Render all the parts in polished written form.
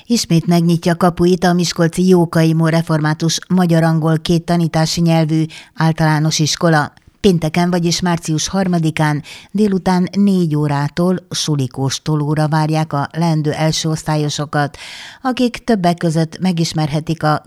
Ismét megnyitja kapuit a miskolci Jókai Imre Református magyar-angol két tanítási nyelvű általános iskola. Pénteken, vagyis március 3-án délután 4 órától sulikóstolóra várják a leendő elsőosztályosokat, akik többek között megismerhetik a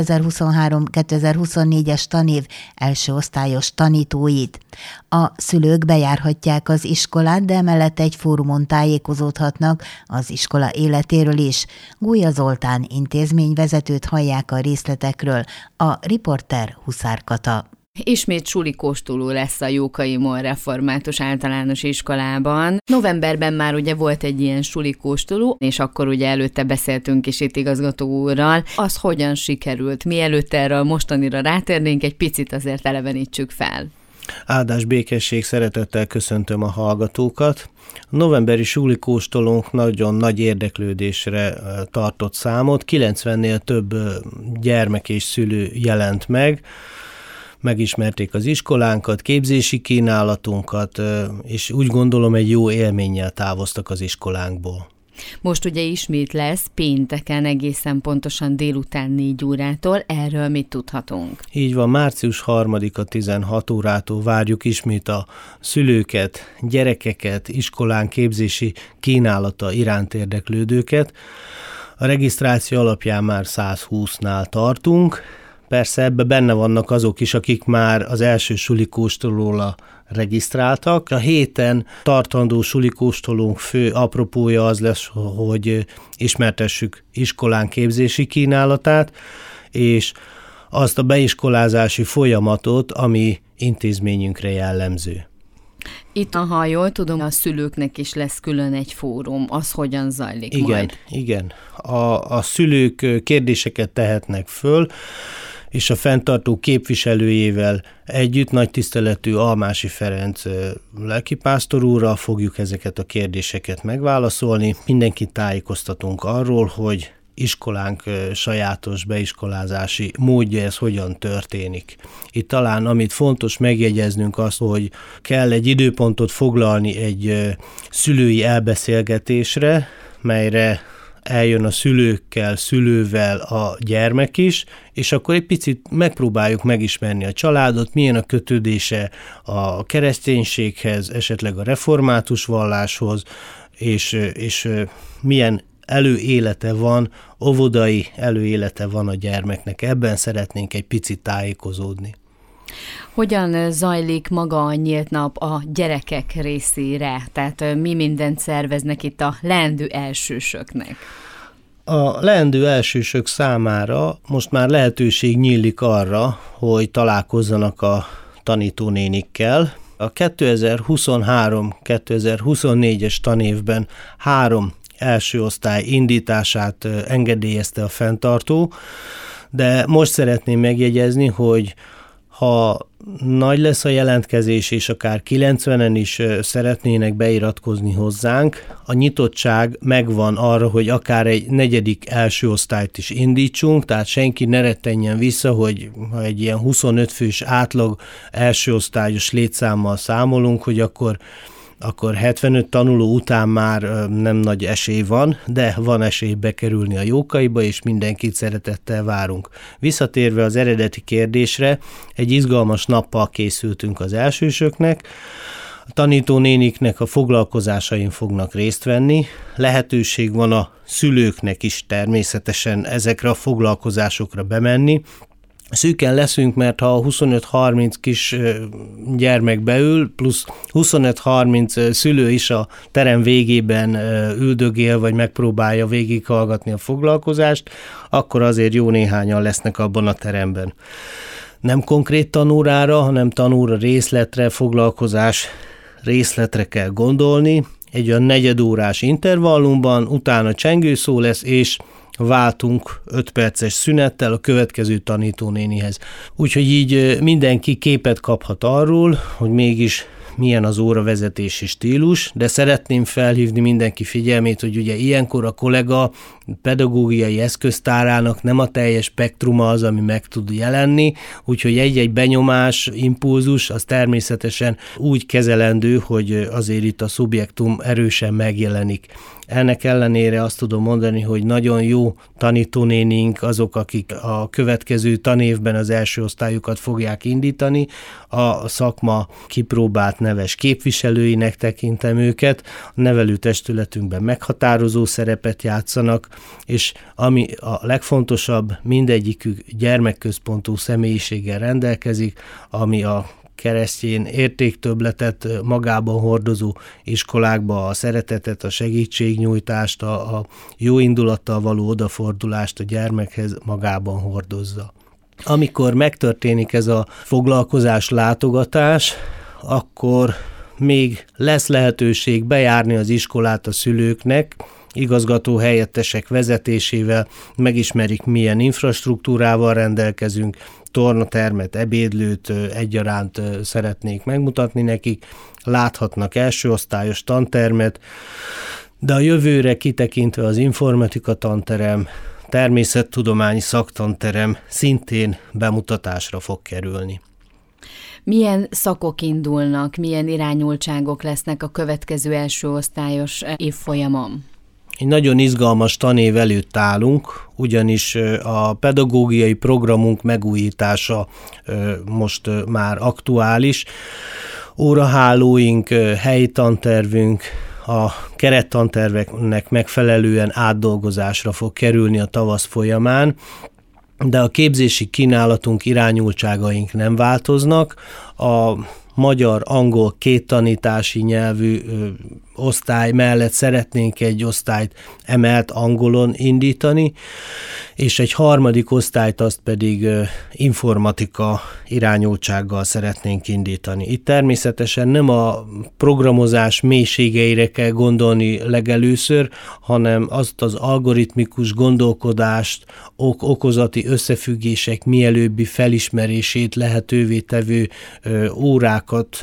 2023-2024-es tanév elsőosztályos tanítóit. A szülők bejárhatják az iskolát, de emellett egy fórumon tájékozódhatnak az iskola életéről is. Gólya Zoltán intézményvezetőt hallják a részletekről, a riporter Huszár Kata. Ismét sulikóstoló lesz a Jókai Imre Református általános iskolában. Novemberben már ugye volt egy ilyen sulikóstoló, és akkor ugye előtte beszéltünk is itt igazgató úrral. Az hogyan sikerült? Mielőtt erre a mostanira rátérnénk, egy picit azért elevenítsük fel. Áldás békesség, szeretettel köszöntöm a hallgatókat. A novemberi sulikóstolónk nagyon nagy érdeklődésre tartott számot. 90-nél több gyermek és szülő jelent meg. Megismerték az iskolánkat, képzési kínálatunkat, és úgy gondolom, egy jó élménnyel távoztak az iskolánkból. Most ugye ismét lesz pénteken egészen pontosan délután 4 órától, erről mit tudhatunk? Így van, március 3-a 16 órától várjuk ismét a szülőket, gyerekeket, iskolán képzési kínálata iránt érdeklődőket. A regisztráció alapján már 120-nál tartunk. Persze ebben benne vannak azok is, akik már az első sulikóstolóra regisztráltak. A héten tartandó sulikóstolónk fő apropója az lesz, hogy ismertessük iskolán képzési kínálatát, és azt a beiskolázási folyamatot, ami intézményünkre jellemző. Itt, ha jól tudom, a szülőknek is lesz külön egy fórum. Az hogyan zajlik majd? Igen. A szülők kérdéseket tehetnek föl, és a fenntartó képviselőjével együtt, nagy tiszteletű Almási Ferenc lelkipásztor úrral fogjuk ezeket a kérdéseket megválaszolni. Mindenkit tájékoztatunk arról, hogy iskolánk sajátos beiskolázási módja, ez hogyan történik. Itt talán, amit fontos megjegyeznünk az, hogy kell egy időpontot foglalni egy szülői elbeszélgetésre, melyre eljön a szülővel a gyermek is, és akkor egy picit megpróbáljuk megismerni a családot, milyen a kötődése a kereszténységhez, esetleg a református valláshoz, és milyen előélete van, óvodai előélete van a gyermeknek. Ebben szeretnénk egy picit tájékozódni. Hogyan zajlik maga a nyílt nap a gyerekek részére? Tehát mi mindent szerveznek itt a leendő elsősöknek? A leendő elsősök számára most már lehetőség nyílik arra, hogy találkozzanak a tanítónénikkel. A 2023-2024-es tanévben 3 első osztály indítását engedélyezte a fenntartó, de most szeretném megjegyezni, hogy ha nagy lesz a jelentkezés, és akár 90-en is szeretnének beiratkozni hozzánk, a nyitottság megvan arra, hogy akár egy 4. első osztályt is indítsunk, tehát senki ne rettenjen vissza, hogy ha egy ilyen 25 fős átlag első osztályos létszámmal számolunk, hogy akkor 75 tanuló után már nem nagy esély van, de van esély bekerülni a Jókaiba, és mindenkit szeretettel várunk. Visszatérve az eredeti kérdésre, egy izgalmas nappal készültünk az elsősöknek, a tanítónéniknek a foglalkozásain fognak részt venni, lehetőség van a szülőknek is természetesen ezekre a foglalkozásokra bemenni. Szűken leszünk, mert ha 25-30 kis gyermek beül, plusz 25-30 szülő is a terem végében üldögél, vagy megpróbálja végighallgatni a foglalkozást, akkor azért jó néhányan lesznek abban a teremben. Nem konkrét tanórára, hanem tanóra részletre, foglalkozás részletre kell gondolni, egy olyan negyedórás intervallumban, utána csengőszó lesz, és váltunk 5 perces szünettel a következő tanítónénihez. Úgyhogy így mindenki képet kaphat arról, hogy mégis milyen az óravezetési stílus, de szeretném felhívni mindenki figyelmét, hogy ugye ilyenkor a kollega pedagógiai eszköztárának nem a teljes spektruma az, ami meg tud jelenni, úgyhogy egy-egy benyomás, impulzus, az természetesen úgy kezelendő, hogy azért itt a szubjektum erősen megjelenik. Ennek ellenére azt tudom mondani, hogy nagyon jó tanítónénink azok, akik a következő tanévben az első osztályukat fogják indítani. A szakma kipróbált neves képviselőinek tekintem őket, a nevelőtestületünkben meghatározó szerepet játszanak, és ami a legfontosabb, mindegyikük gyermekközpontú személyiséggel rendelkezik, ami a keresztény értéktöbbletet magában hordozó iskolákba a szeretetet, a segítségnyújtást, a jó indulattal való odafordulást a gyermekhez magában hordozza. Amikor megtörténik ez a foglalkozás, látogatás, akkor még lesz lehetőség bejárni az iskolát a szülőknek, igazgató helyettesek vezetésével, megismerik, milyen infrastruktúrával rendelkezünk, tornatermet, ebédlőt egyaránt szeretnék megmutatni nekik, láthatnak elsőosztályos tantermet, de a jövőre kitekintve az informatika tanterem, természettudományi szaktanterem szintén bemutatásra fog kerülni. Milyen szakok indulnak, milyen irányultságok lesznek a következő első osztályos évfolyamon? Egy nagyon izgalmas tanév előtt állunk, ugyanis a pedagógiai programunk megújítása most már aktuális. Órahálóink, helyi tantervünk, a kerettanterveknek megfelelően átdolgozásra fog kerülni a tavasz folyamán, de a képzési kínálatunk, irányultságaink nem változnak. A magyar-angol két tanítási nyelvű osztály mellett szeretnénk egy osztályt emelt angolon indítani, és egy harmadik osztályt azt pedig informatika irányultsággal szeretnénk indítani. Itt természetesen nem a programozás mélységeire kell gondolni legelőször, hanem azt az algoritmikus gondolkodást, okozati összefüggések mielőbbi felismerését lehetővé tevő órákat,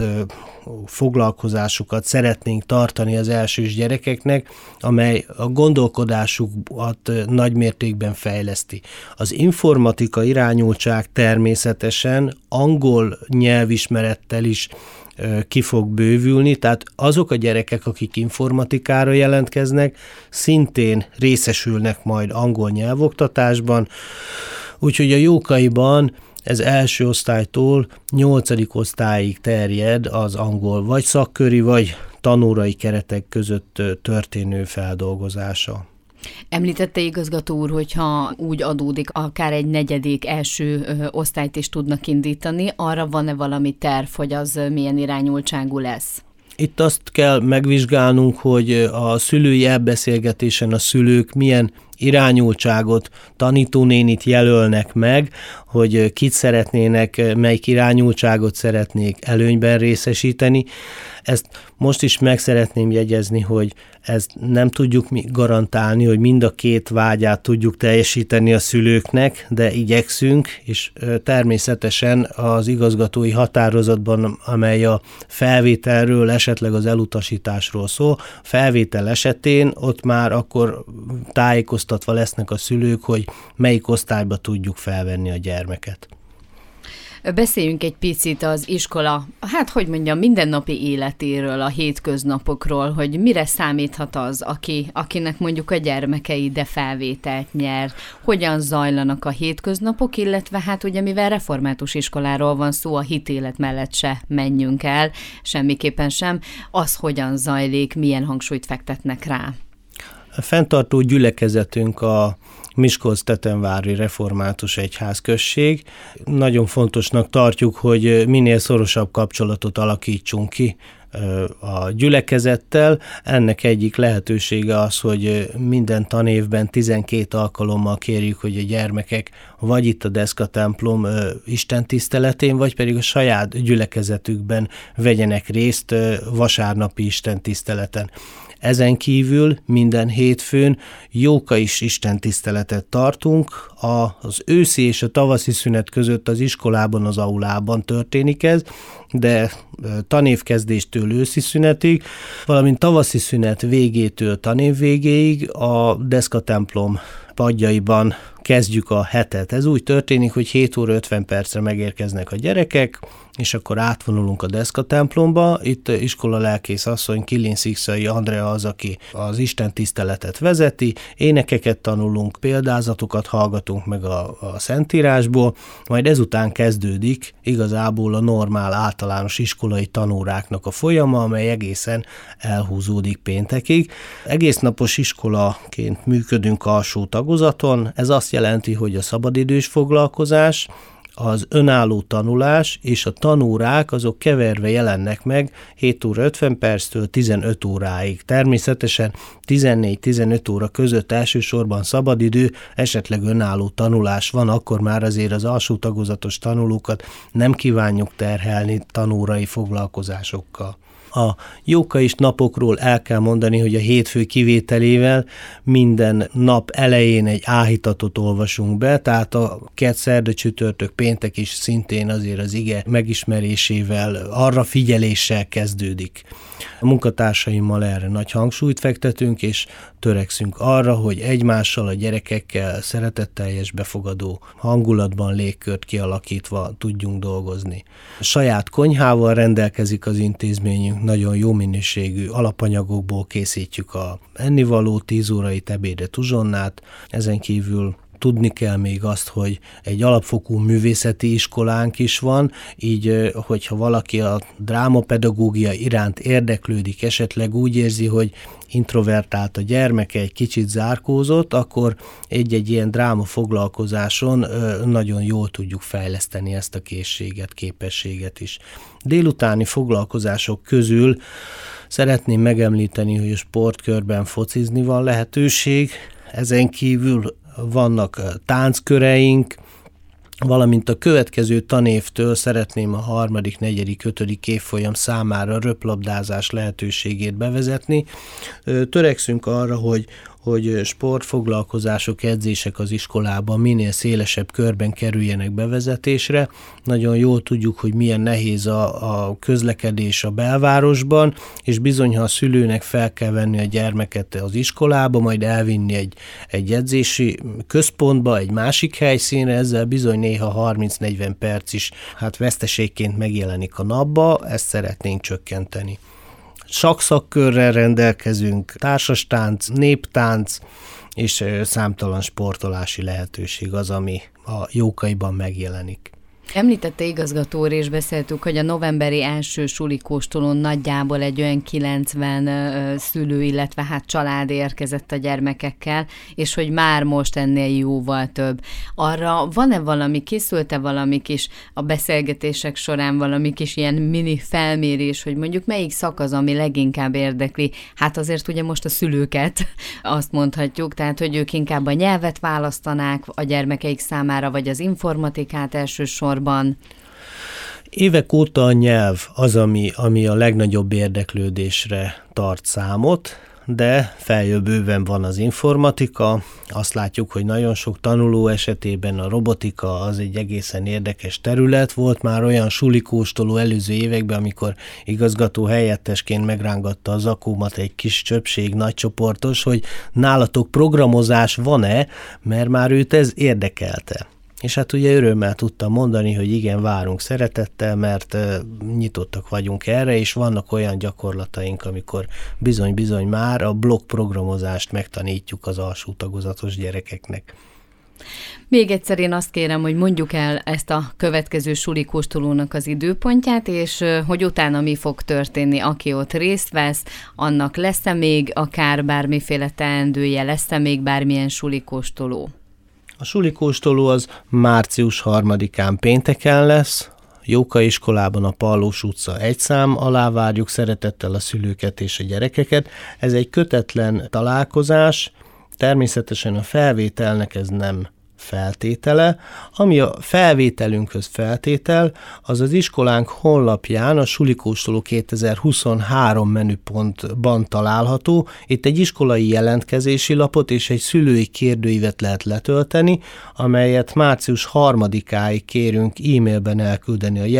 foglalkozásukat szeretnénk tartani az elsős gyerekeknek, amely a gondolkodásukat nagymértékben fejleszti. Az informatika irányultság természetesen angol nyelvismerettel is ki fog bővülni, tehát azok a gyerekek, akik informatikára jelentkeznek, szintén részesülnek majd angol nyelvoktatásban, úgyhogy a Jókaiban ez első osztálytól 8. osztályig terjed az angol vagy szakköri, vagy tanórai keretek között történő feldolgozása. Említette igazgató úr, hogyha úgy adódik, akár egy negyedik első osztályt is tudnak indítani, arra van-e valami terv, hogy az milyen irányultságú lesz? Itt azt kell megvizsgálnunk, hogy a szülői elbeszélgetésen a szülők milyen irányultságot, tanítónénit jelölnek meg, hogy kit szeretnének, melyik irányultságot szeretnék előnyben részesíteni. Ezt most is meg szeretném jegyezni, hogy ezt nem tudjuk mi garantálni, hogy mind a két vágyát tudjuk teljesíteni a szülőknek, de igyekszünk, és természetesen az igazgatói határozatban, amely a felvételről, esetleg az elutasításról szól, felvétel esetén ott már akkor tájékoztatva lesznek a szülők, hogy melyik osztályba tudjuk felvenni a gyermeket. Beszéljünk egy picit az iskola, mindennapi életéről, a hétköznapokról, hogy mire számíthat az, akinek mondjuk a gyermeke ide felvételt nyer, hogyan zajlanak a hétköznapok, illetve ugye mivel református iskoláról van szó, a hitélet mellett se menjünk el, semmiképpen sem, az hogyan zajlik, milyen hangsúlyt fektetnek rá. A fenntartó gyülekezetünk a Miskolc-Tetenvári Református Egyházközség. Nagyon fontosnak tartjuk, hogy minél szorosabb kapcsolatot alakítsunk ki a gyülekezettel. Ennek egyik lehetősége az, hogy minden tanévben 12 alkalommal kérjük, hogy a gyermekek vagy itt a Deszka templom istentiszteletén, vagy pedig a saját gyülekezetükben vegyenek részt vasárnapi istentiszteleten. Ezen kívül minden hétfőn Jókai istentiszteletet tartunk, az őszi és a tavaszi szünet között az iskolában, az aulában történik ez, de tanévkezdéstől őszi szünetig, valamint tavaszi szünet végétől tanév végéig a Deszka templom padjaiban kezdjük a hetet. Ez úgy történik, hogy 7 óra 50 percre megérkeznek a gyerekek, és akkor átvonulunk a deszkatemplomba. Itt iskola lelkész asszony Kilinszikszai Andrea az, aki az Isten tiszteletet vezeti, énekeket tanulunk, példázatokat hallgatunk meg a Szentírásból, majd ezután kezdődik igazából a normál általános iskolai tanóráknak a folyama, amely egészen elhúzódik péntekig. Egész napos iskolaként működünk alsó tagozaton, ez azt jelenti, hogy a szabadidős foglalkozás, az önálló tanulás és a tanórák azok keverve jelennek meg 7 óra 50 perctől 15 óráig. Természetesen 14-15 óra között elsősorban szabadidő, esetleg önálló tanulás van, akkor már azért az alsó tagozatos tanulókat nem kívánjuk terhelni tanórai foglalkozásokkal. A jókais napokról el kell mondani, hogy a hétfő kivételével minden nap elején egy áhítatot olvasunk be, tehát a kedd, szerda, csütörtök, péntek is szintén azért az ige megismerésével, arra figyeléssel kezdődik. A munkatársaimmal erre nagy hangsúlyt fektetünk, és törekszünk arra, hogy egymással, a gyerekekkel szeretetteljes, befogadó hangulatban, légkört kialakítva tudjunk dolgozni. A saját konyhával rendelkezik az intézményünk, nagyon jó minőségű alapanyagokból készítjük a ennivaló, 10 órai ebédet, uzsonnát, ezen kívül tudni kell még azt, hogy egy alapfokú művészeti iskolánk is van, így, hogyha valaki a drámapedagógia iránt érdeklődik, esetleg úgy érzi, hogy introvertált a gyermeke, egy kicsit zárkózott, akkor egy-egy ilyen dráma foglalkozáson nagyon jól tudjuk fejleszteni ezt a készséget, képességet is. Délutáni foglalkozások közül szeretném megemlíteni, hogy a sportkörben focizni van lehetőség, ezen kívül vannak táncköreink, valamint a következő tanévtől szeretném a 3., 4., 5. évfolyam számára röplabdázás lehetőségét bevezetni. Törekszünk arra, hogy sportfoglalkozások, edzések az iskolában minél szélesebb körben kerüljenek bevezetésre. Nagyon jól tudjuk, hogy milyen nehéz a közlekedés a belvárosban, és bizony, ha a szülőnek fel kell venni a gyermeket az iskolába, majd elvinni egy edzési központba, egy másik helyszínre, ezzel bizony néha 30-40 perc is veszteségként megjelenik a napba, ezt szeretnénk csökkenteni. Sakszakkörrel rendelkezünk, társastánc, néptánc és számtalan sportolási lehetőség az, ami a Jókaiban megjelenik. Említette igazgató úr, és beszéltük, hogy a novemberi első sulikóstolón nagyjából egy olyan 90 szülő, illetve család érkezett a gyermekekkel, és hogy már most ennél jóval több. Arra van-e valami, készült-e valami kis a beszélgetések során valami kis ilyen mini felmérés, hogy mondjuk melyik szak az, ami leginkább érdekli? Azért ugye most a szülőket, azt mondhatjuk, tehát hogy ők inkább a nyelvet választanák a gyermekeik számára, vagy az informatikát elsősorban. Évek óta a nyelv az, ami a legnagyobb érdeklődésre tart számot, de feljebb bőven van az informatika. Azt látjuk, hogy nagyon sok tanuló esetében a robotika az egy egészen érdekes terület. Volt már olyan sulikóstoló előző években, amikor igazgató helyettesként megrángatta a zakómat egy kis csöpség nagycsoportos, hogy nálatok programozás van-e, mert már őt ez érdekelte. És ugye örömmel tudtam mondani, hogy igen, várunk szeretettel, mert nyitottak vagyunk erre, és vannak olyan gyakorlataink, amikor bizony-bizony már a blokkprogramozást megtanítjuk az alsó tagozatos gyerekeknek. Még egyszer én azt kérem, hogy mondjuk el ezt a következő sulikóstolónak az időpontját, és hogy utána mi fog történni, aki ott részt vesz, annak lesz-e még akár bármiféle teendője, lesz-e még bármilyen sulikóstoló? A sulikóstoló az március 3-án pénteken lesz, Jókai iskolában a Pallós utca 1 szám alá várjuk szeretettel a szülőket és a gyerekeket. Ez egy kötetlen találkozás, természetesen a felvételnek ez nem feltétele. Ami a felvételünkhöz feltétel, az az iskolánk honlapján a Sulikóstoló 2023 menüpontban található. Itt egy iskolai jelentkezési lapot és egy szülői kérdőívet lehet letölteni, amelyet március 3-áig kérünk e-mailben elküldeni a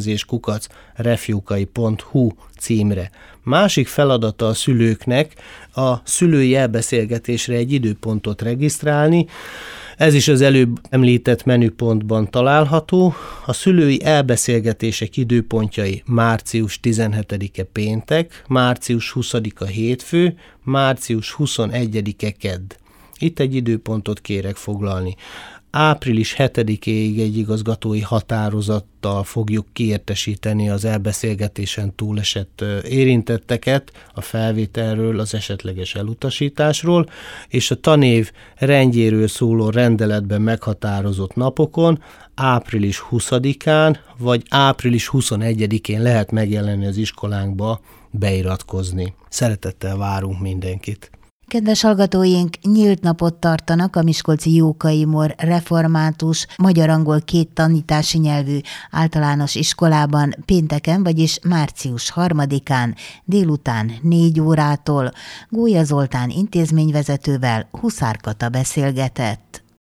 jelentkezés@refjukai.hu címre. Másik feladata a szülőknek a szülői elbeszélgetésre egy időpontot regisztrálni. Ez is az előbb említett menüpontban található. A szülői elbeszélgetések időpontjai március 17-e péntek, március 20-a hétfő, március 21-e kedd. Itt egy időpontot kérek foglalni. Április 7-éig egy igazgatói határozattal fogjuk kiértesíteni az elbeszélgetésen túlesett érintetteket a felvételről, az esetleges elutasításról, és a tanév rendjéről szóló rendeletben meghatározott napokon, április 20-án vagy április 21-én lehet megjelenni az iskolánkba, beiratkozni. Szeretettel várunk mindenkit! Kedves hallgatóink, nyílt napot tartanak a Miskolci Jókai Mór Református magyar-angol 2 tanítási nyelvű általános iskolában pénteken, vagyis március 3-án délután 4 órától. Gólya Zoltán intézményvezetővel Huszár Kata beszélgetett.